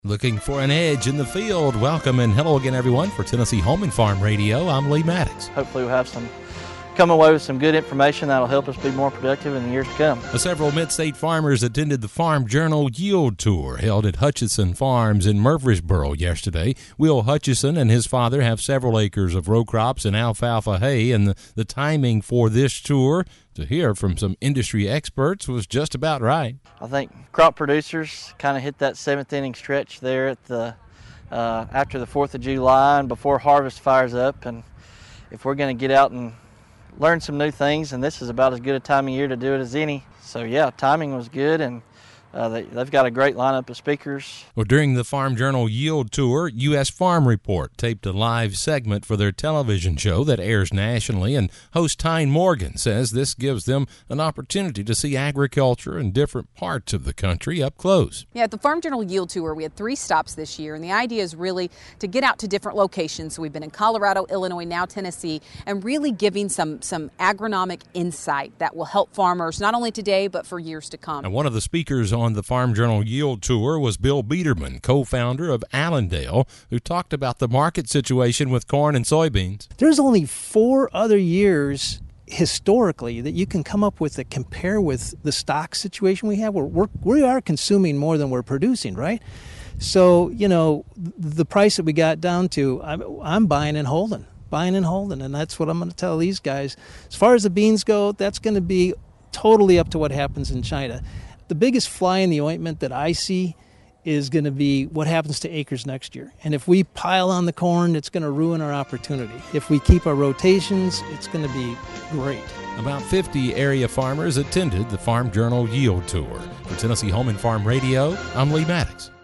Looking for an edge in the field? Welcome and hello again, everyone, for Tennessee Home and Farm Radio. I'm Lee Maddox. Hopefully we'll have come away with some good information that'll help us be more productive in the years to come. Several Mid-State farmers attended the Farm Journal Yield Tour held at Hutchinson Farms in Murfreesboro yesterday. Will Hutchinson and his father have several acres of row crops and alfalfa hay, and the timing for this tour, to hear from some industry experts, was just about right. I think crop producers kind of hit that seventh inning stretch there at the after the 4th of July and before harvest fires up. And if we're going to get out and learn some new things, and this is about as good a time of year to do it as any. So yeah, timing was good, and they've got a great lineup of speakers. Well, during the Farm Journal Yield Tour, U.S. Farm Report taped a live segment for their television show that airs nationally, and host Tyne Morgan says this gives them an opportunity to see agriculture in different parts of the country up close. Yeah, at the Farm Journal Yield Tour, we had 3 stops this year, and the idea is really to get out to different locations. So we've been in Colorado, Illinois, now Tennessee, and really giving some agronomic insight that will help farmers not only today but for years to come. And one of the speakers on the Farm Journal Yield Tour was Bill Biederman, co-founder of Allendale, who talked about the market situation with corn and soybeans. There's only 4 other years historically that you can come up with that compare with the stock situation we have. We are consuming more than we're producing, right? So, the price that we got down to, I'm buying and holding, and that's what I'm going to tell these guys. As far as the beans go, that's going to be totally up to what happens in China. The biggest fly in the ointment that I see is going to be what happens to acres next year. And if we pile on the corn, it's going to ruin our opportunity. If we keep our rotations, it's going to be great. About 50 area farmers attended the Farm Journal Yield Tour. For Tennessee Home and Farm Radio, I'm Lee Maddox.